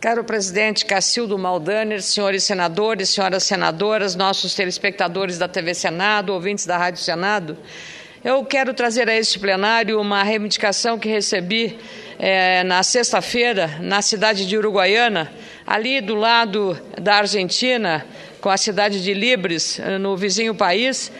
Caro presidente Cacildo Maldaner, senhores senadores, senhoras senadoras, nossos telespectadores da TV Senado, ouvintes da Rádio Senado, eu quero trazer a este plenário uma reivindicação que recebi na sexta-feira, na cidade de Uruguaiana, ali do lado da Argentina, com a cidade de Libres, no vizinho país,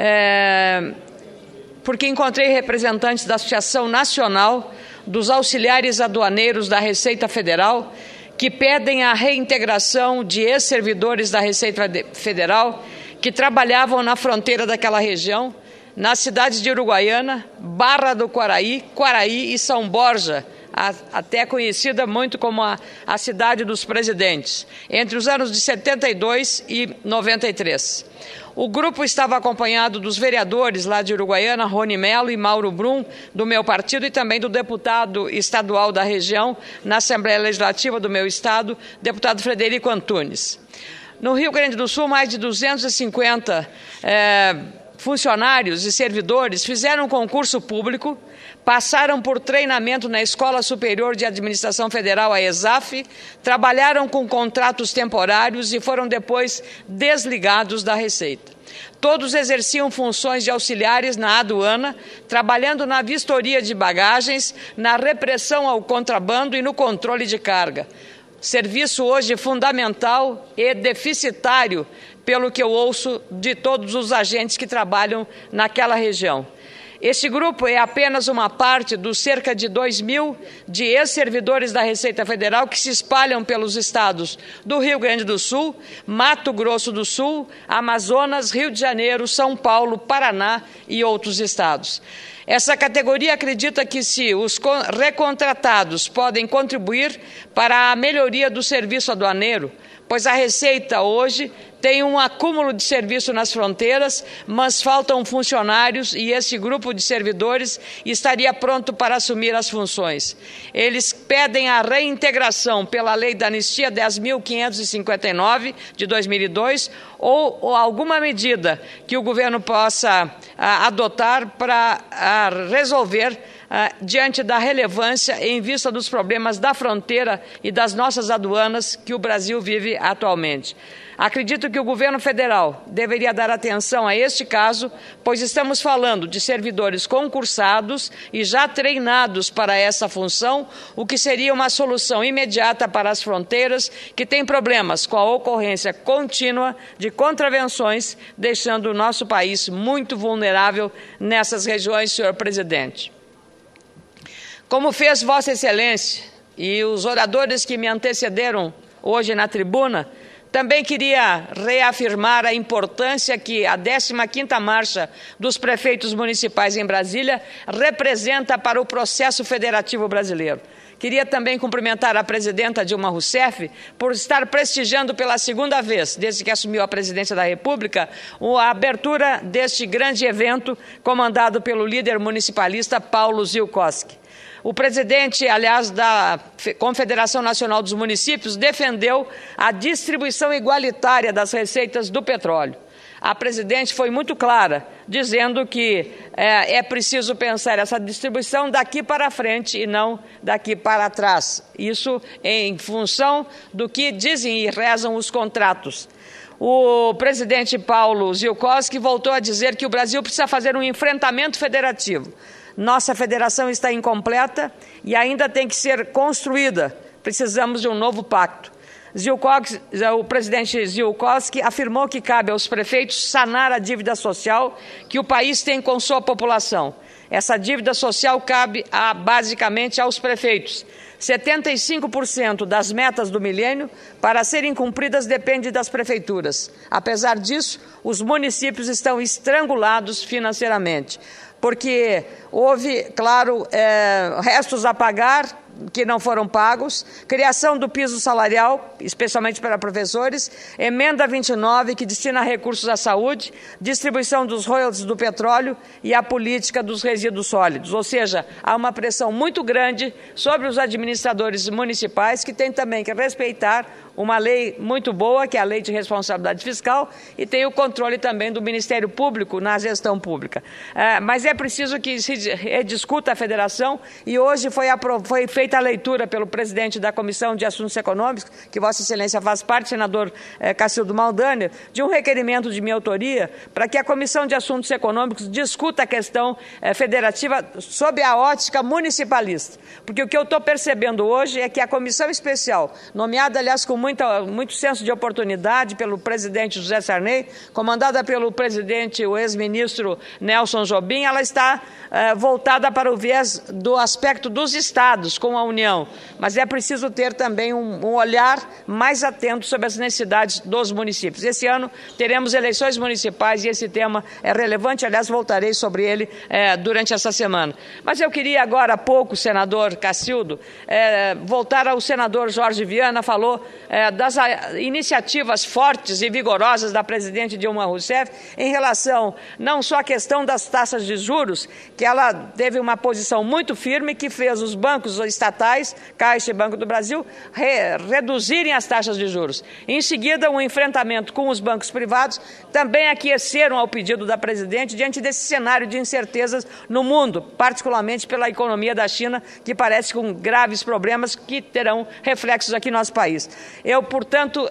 porque encontrei representantes da Associação Nacional dos Auxiliares Aduaneiros da Receita Federal, que pedem a reintegração de ex-servidores da Receita Federal que trabalhavam na fronteira daquela região, na cidade de Uruguaiana, Barra do Quaraí, Quaraí e São Borja, até conhecida muito como a cidade dos presidentes, entre os anos de 72 e 93. O grupo estava acompanhado dos vereadores lá de Uruguaiana, Rony Melo e Mauro Brum, do meu partido, e também do deputado estadual da região, na Assembleia Legislativa do meu estado, deputado Frederico Antunes. No Rio Grande do Sul, mais de 250 funcionários e servidores fizeram um concurso público, passaram por treinamento na Escola Superior de Administração Federal, a ESAF, trabalharam com contratos temporários e foram depois desligados da Receita. Todos exerciam funções de auxiliares na aduana, trabalhando na vistoria de bagagens, na repressão ao contrabando e no controle de carga. Serviço hoje fundamental e deficitário, pelo que eu ouço de todos os agentes que trabalham naquela região. Este grupo é apenas uma parte dos cerca de 2.000 de ex-servidores da Receita Federal que se espalham pelos estados do Rio Grande do Sul, Mato Grosso do Sul, Amazonas, Rio de Janeiro, São Paulo, Paraná e outros estados. Essa categoria acredita que se os recontratados podem contribuir para a melhoria do serviço aduaneiro, pois a Receita hoje tem um acúmulo de serviço nas fronteiras, mas faltam funcionários e esse grupo de servidores estaria pronto para assumir as funções. Eles pedem a reintegração pela Lei da Anistia 10.559 de 2002 ou alguma medida que o governo possa adotar para resolver diante da relevância em vista dos problemas da fronteira e das nossas aduanas que o Brasil vive atualmente. Acredito que o governo federal deveria dar atenção a este caso, pois estamos falando de servidores concursados e já treinados para essa função, o que seria uma solução imediata para as fronteiras que têm problemas com a ocorrência contínua de contravenções, deixando o nosso país muito vulnerável nessas regiões, senhor presidente. Como fez Vossa Excelência e os oradores que me antecederam hoje na tribuna, também queria reafirmar a importância que a 15ª Marcha dos Prefeitos Municipais em Brasília representa para o processo federativo brasileiro. Queria também cumprimentar a presidenta Dilma Rousseff por estar prestigiando pela segunda vez, desde que assumiu a presidência da República, a abertura deste grande evento comandado pelo líder municipalista Paulo Zielkowski. O presidente, aliás, da Confederação Nacional dos Municípios, defendeu a distribuição igualitária das receitas do petróleo. A presidente foi muito clara, dizendo que é preciso pensar essa distribuição daqui para frente e não daqui para trás. Isso em função do que dizem e rezam os contratos. O presidente Paulo Zielkowski voltou a dizer que o Brasil precisa fazer um enfrentamento federativo. Nossa federação está incompleta e ainda tem que ser construída. Precisamos de um novo pacto. O presidente Zielkowski afirmou que cabe aos prefeitos sanar a dívida social que o país tem com sua população. Essa dívida social cabe basicamente aos prefeitos. 75% das metas do milênio, para serem cumpridas, depende das prefeituras. Apesar disso, os municípios estão estrangulados financeiramente, porque houve, claro, restos a pagar que não foram pagos, criação do piso salarial, especialmente para professores, emenda 29, que destina recursos à saúde, distribuição dos royalties do petróleo e a política dos resíduos sólidos. Ou seja, há uma pressão muito grande sobre os administradores municipais, que têm também que respeitar uma lei muito boa, que é a Lei de Responsabilidade Fiscal, e tem o controle também do Ministério Público na gestão pública. Mas é preciso que se rediscuta a federação, e hoje foi feita feita a leitura pelo presidente da Comissão de Assuntos Econômicos, que Vossa Excelência faz parte, senador Cacildo Maldaner, de um requerimento de minha autoria para que a Comissão de Assuntos Econômicos discuta a questão federativa sob a ótica municipalista. Porque o que eu estou percebendo hoje é que a comissão especial, nomeada, aliás, com muito senso de oportunidade pelo presidente José Sarney, comandada pelo presidente, o ex-ministro Nelson Jobim, ela está voltada para o viés do aspecto dos estados com a União, mas é preciso ter também um olhar mais atento sobre as necessidades dos municípios. Esse ano teremos eleições municipais e esse tema é relevante, aliás, voltarei sobre ele durante essa semana. Mas eu queria agora há pouco, senador Cacildo, voltar ao senador Jorge Viana, falou das iniciativas fortes e vigorosas da presidente Dilma Rousseff em relação não só à questão das taxas de juros, que ela teve uma posição muito firme que fez os bancos estatais, Caixa e Banco do Brasil, reduzirem as taxas de juros. Em seguida, o enfrentamento com os bancos privados também aqueceram ao pedido da presidente diante desse cenário de incertezas no mundo, particularmente pela economia da China, que parece com graves problemas que terão reflexos aqui no nosso país. Eu, portanto,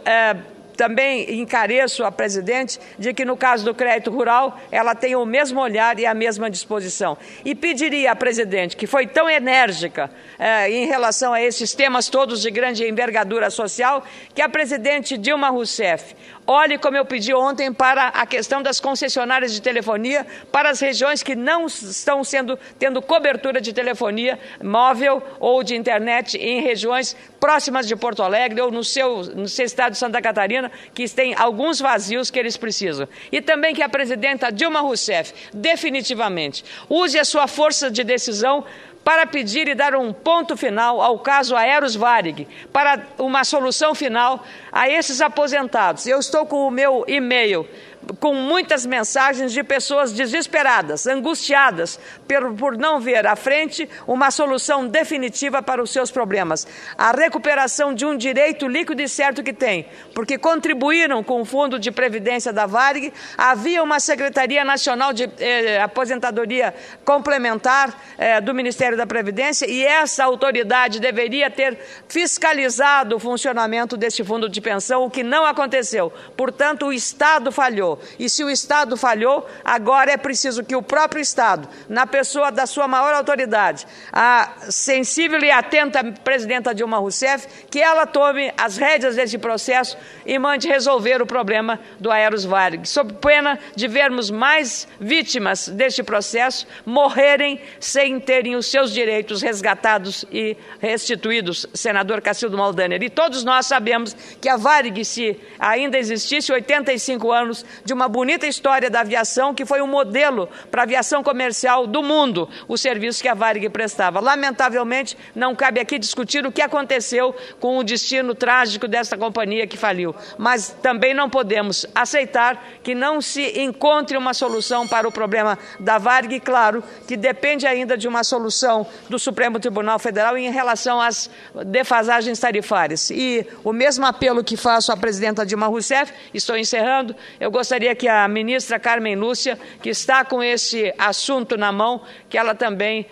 também encareço a presidente de que, no caso do crédito rural, ela tenha o mesmo olhar e a mesma disposição. E pediria à presidente, que foi tão enérgica em relação a esses temas todos de grande envergadura social, que a presidente Dilma Rousseff olhe, como eu pedi ontem, para a questão das concessionárias de telefonia, para as regiões que não estão tendo cobertura de telefonia móvel ou de internet em regiões próximas de Porto Alegre ou no seu estado de Santa Catarina, que tem alguns vazios que eles precisam. E também que a presidenta Dilma Rousseff, definitivamente, use a sua força de decisão para pedir e dar um ponto final ao caso Aeros Varig, para uma solução final a esses aposentados. Eu estou com o meu e-mail com muitas mensagens de pessoas desesperadas, angustiadas por não ver à frente uma solução definitiva para os seus problemas. A recuperação de um direito líquido e certo que tem, porque contribuíram com o Fundo de Previdência da Varig, havia uma Secretaria Nacional de Aposentadoria Complementar do Ministério da Previdência e essa autoridade deveria ter fiscalizado o funcionamento desse fundo de pensão, o que não aconteceu. Portanto, o Estado falhou. E se o Estado falhou, agora é preciso que o próprio Estado, na pessoa da sua maior autoridade, a sensível e atenta presidenta Dilma Rousseff, que ela tome as rédeas desse processo e mande resolver o problema do Aeros Varig, sob pena de vermos mais vítimas deste processo morrerem sem terem os seus direitos resgatados e restituídos, senador Cacildo Maldaner. E todos nós sabemos que a Varig, se ainda existisse, 85 anos de uma bonita história da aviação, que foi um modelo para a aviação comercial do mundo, o serviço que a Varig prestava. Lamentavelmente, não cabe aqui discutir o que aconteceu com o destino trágico dessa companhia que faliu, mas também não podemos aceitar que não se encontre uma solução para o problema da Varig, claro, que depende ainda de uma solução do Supremo Tribunal Federal em relação às defasagens tarifárias. E o mesmo apelo que faço à presidenta Dilma Rousseff, estou encerrando, eu gostaria que a ministra Carmen Lúcia, que está com esse assunto na mão, que ela também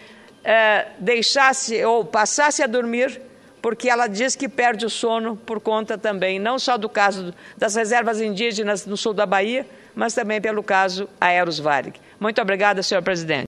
deixasse ou passasse a dormir, porque ela diz que perde o sono por conta também, não só do caso das reservas indígenas no sul da Bahia, mas também pelo caso Aeros Varig. Muito obrigada, senhor presidente.